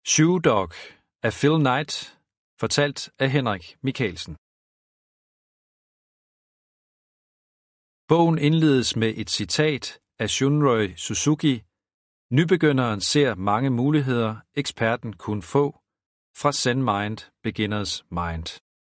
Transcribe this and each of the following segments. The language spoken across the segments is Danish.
Shoe Dog af Phil Knight, fortalt af Henrik Michaelsen. Bogen indledes med et citat af Shunroi Suzuki: "Nybegynderen ser mange muligheder, eksperten kun få." Fra Zen Mind, Beginner's Mind.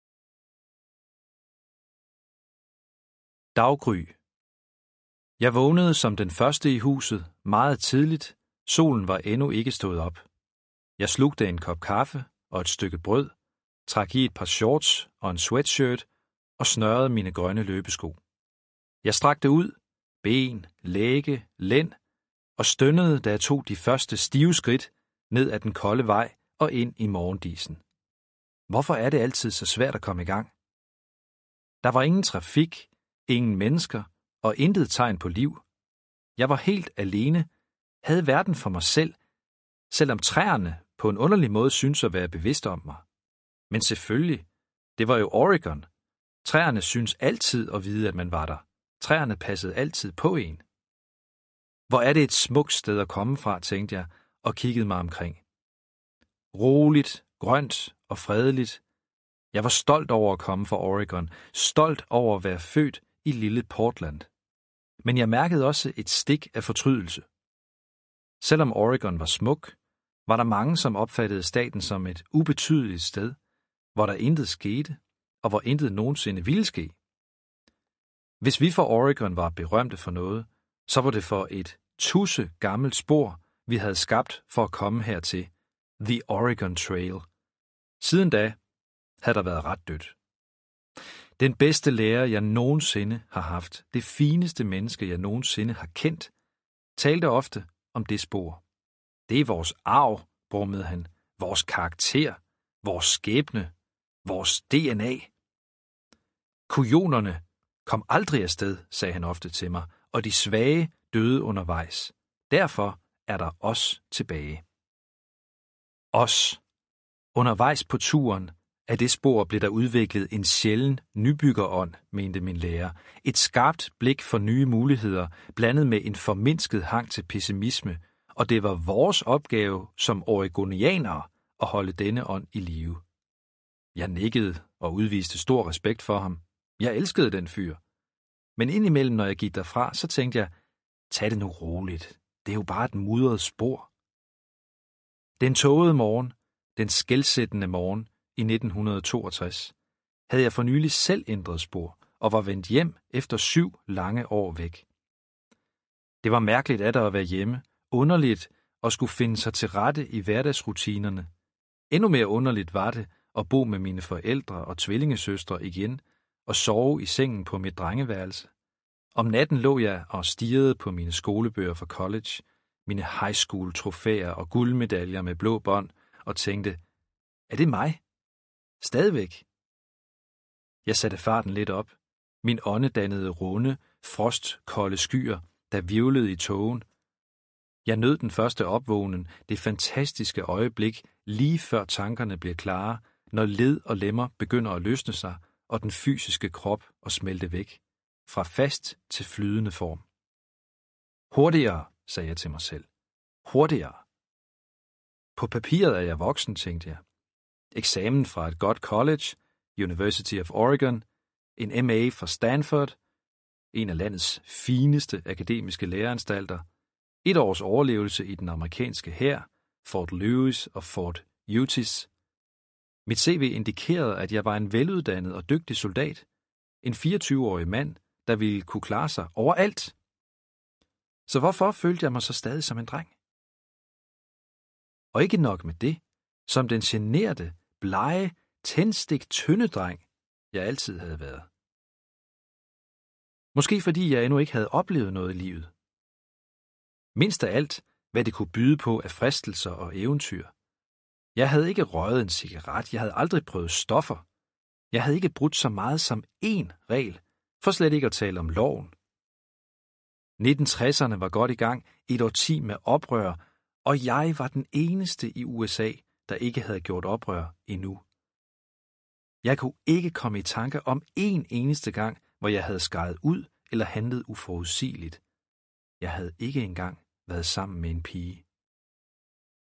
Daggry. Jeg vågnede som den første i huset, meget tidligt. Solen var endnu ikke stået op. Jeg slugte en kop kaffe og et stykke brød, trak i et par shorts og en sweatshirt og snørrede mine grønne løbesko. Jeg strakte ud, ben, læge, lænd og stønnede, da jeg tog de første stive skridt ned ad den kolde vej og ind i morgendisen. Hvorfor er det altid så svært at komme i gang? Der var ingen trafik, ingen mennesker og intet tegn på liv. Jeg var helt alene, havde verden for mig selv, selvom træerne på en underlig måde synes at være bevidste om mig. Men selvfølgelig, det var jo Oregon. Træerne synes altid at vide, at man var der. Træerne passede altid på en. Hvor er det et smukt sted at komme fra, tænkte jeg og kiggede mig omkring. Roligt, grønt og fredeligt. Jeg var stolt over at komme fra Oregon, stolt over at være født i lille Portland. Men jeg mærkede også et stik af fortrydelse. Selvom Oregon var smuk, var der mange, som opfattede staten som et ubetydeligt sted, hvor der intet skete, og hvor intet nogensinde ville ske. Hvis vi fra Oregon var berømte for noget, så var det for et tusse gammelt spor, vi havde skabt for at komme hertil, The Oregon Trail. Siden da havde der været ret dødt. Den bedste lærer, jeg nogensinde har haft, det fineste menneske, jeg nogensinde har kendt, talte ofte om det spor. Det er vores arv, brummede han, vores karakter, vores skæbne, vores DNA. Kujonerne kom aldrig afsted, sagde han ofte til mig, og de svage døde undervejs. Derfor er der os tilbage. Os. Undervejs på turen af det spor blev der udviklet en sjælden nybyggerånd, mente min lærer. Et skarpt blik for nye muligheder, blandet med en formindsket hang til pessimisme, og det var vores opgave som oregonianere at holde denne ånd i live. Jeg nikkede og udviste stor respekt for ham. Jeg elskede den fyr. Men indimellem, når jeg gik derfra, så tænkte jeg, tag det nu roligt. Det er jo bare et mudret spor. Den tågede morgen, den skelsættende morgen i 1962, havde jeg for nylig selv ændret spor og var vendt hjem efter 7 lange år væk. Det var mærkeligt at være hjemme, underligt at skulle finde sig til rette i hverdagsrutinerne. Endnu mere underligt var det at bo med mine forældre og tvillingesøstre igen og sove i sengen på mit drengeværelse. Om natten lå jeg og stirrede på mine skolebøger fra college, mine high school trofæer og guldmedaljer med blå bånd og tænkte, er det mig? Stadigvæk. Jeg satte farten lidt op. Min ånde dannede runde, frostkolde skyer, der hvirvlede i tågen. Jeg nød den første opvågnen, det fantastiske øjeblik, lige før tankerne bliver klare, når led og lemmer begynder at løsne sig, og den fysiske krop at smelte væk, fra fast til flydende form. Hurtigere, sagde jeg til mig selv. Hurtigere. På papiret er jeg voksen, tænkte jeg. Eksamen fra et godt college, University of Oregon, en MA fra Stanford, en af landets fineste akademiske læreanstalter, 1 års overlevelse i den amerikanske hær, Fort Lewis og Fort Eustis. Mit CV indikerede, at jeg var en veluddannet og dygtig soldat, en 24-årig mand, der ville kunne klare sig overalt. Så hvorfor følte jeg mig så stadig som en dreng? Og ikke nok med det, som den generte, blege, tændstik tynde dreng, jeg altid havde været. Måske fordi jeg endnu ikke havde oplevet noget i livet. Mindst af alt, hvad det kunne byde på af fristelser og eventyr. Jeg havde ikke røget en cigaret, jeg havde aldrig prøvet stoffer. Jeg havde ikke brudt så meget som én regel, for slet ikke at tale om loven. 1960'erne var godt i gang, et årti med oprør, og jeg var den eneste i USA, der ikke havde gjort oprør endnu. Jeg kunne ikke komme i tanke om en eneste gang, hvor jeg havde skaret ud eller handlet uforudsigeligt. Jeg havde ikke engang været sammen med en pige.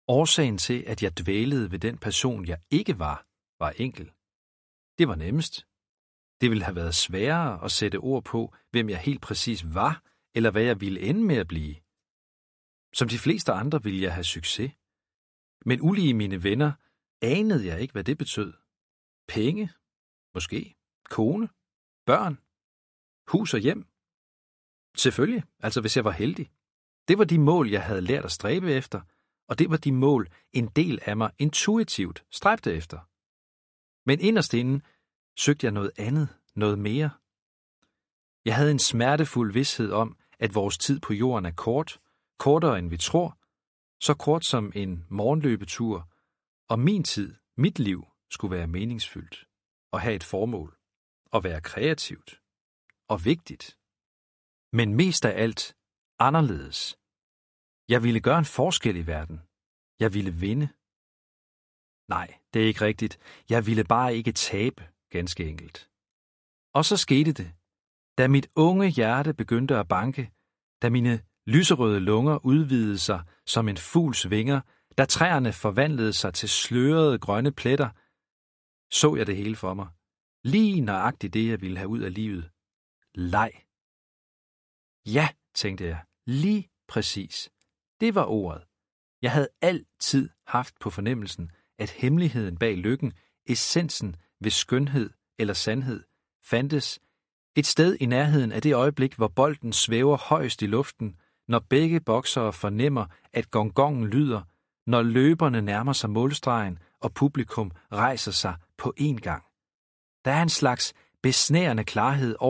Årsagen til, at jeg dvælede ved den person, jeg ikke var enkel. Det var nemmest. Det ville have været sværere at sætte ord på, hvem jeg helt præcis var, eller hvad jeg ville ende med at blive. Som de fleste andre ville jeg have succes. Men ulige mine venner anede jeg ikke, hvad det betød. Penge, måske, kone, børn, hus og hjem. Selvfølgelig, altså hvis jeg var heldig. Det var de mål, jeg havde lært at stræbe efter, og det var de mål, en del af mig intuitivt stræbte efter. Men inderst inde søgte jeg noget andet, noget mere. Jeg havde en smertefuld vished om, at vores tid på jorden er kort, kortere end vi tror, så kort som en morgenløbetur, og min tid, mit liv, skulle være meningsfyldt, og have et formål, og være kreativt, og vigtigt. Men mest af alt, anderledes. Jeg ville gøre en forskel i verden. Jeg ville vinde. Nej, det er ikke rigtigt. Jeg ville bare ikke tabe, ganske enkelt. Og så skete det. Da mit unge hjerte begyndte at banke, da mine lyserøde lunger udvidede sig som en fugls vinger, da træerne forvandlede sig til slørede grønne pletter, så jeg det hele for mig. Lige nøjagtigt det, jeg ville have ud af livet. Leg. Ja, tænkte jeg. Lige præcis. Det var ordet. Jeg havde altid haft på fornemmelsen, at hemmeligheden bag lykken, essensen ved skønhed eller sandhed, fandtes et sted i nærheden af det øjeblik, hvor bolden svæver højst i luften, når begge boksere fornemmer, at gongongen lyder, når løberne nærmer sig målstregen, og publikum rejser sig på én gang. Der er en slags besnærende klarhed